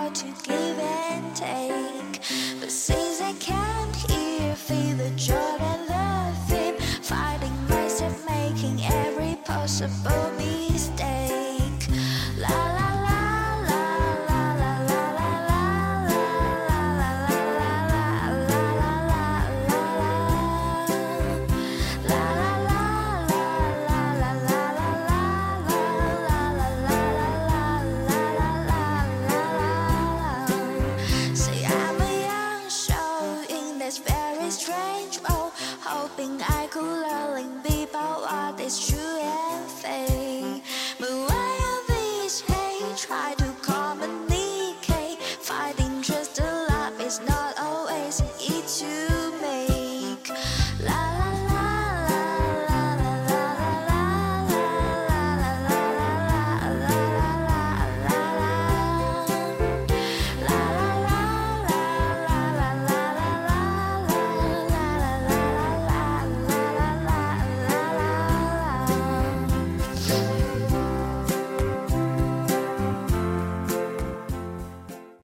how to give and take. But since I can't hear, feel the joy and the theme, finding myself making every possible mistake. La la la la la la la la la la la very strange role, hoping I could learn about what is true and fake. But why of this hate try